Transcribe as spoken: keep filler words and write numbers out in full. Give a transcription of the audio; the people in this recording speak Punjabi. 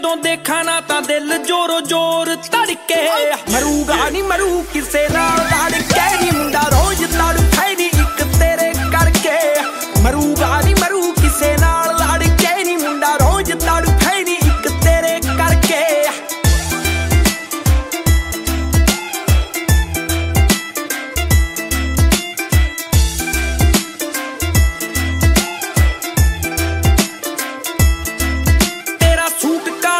ਜਦੋਂ ਦੇਖਾਂ ਨਾ ਤਾਂ ਦਿਲ ਜੋਰੋ ਜੋਰ ਧੜਕੇ ਮਰੂਗਾ ਨਹੀਂ ਮਰੂ ਕਿਸੇ ਨਾਲ ਲੜ ਕੇ ਨੀ ਮੁੰਡਾ ਰੋਜ਼ ਲੜ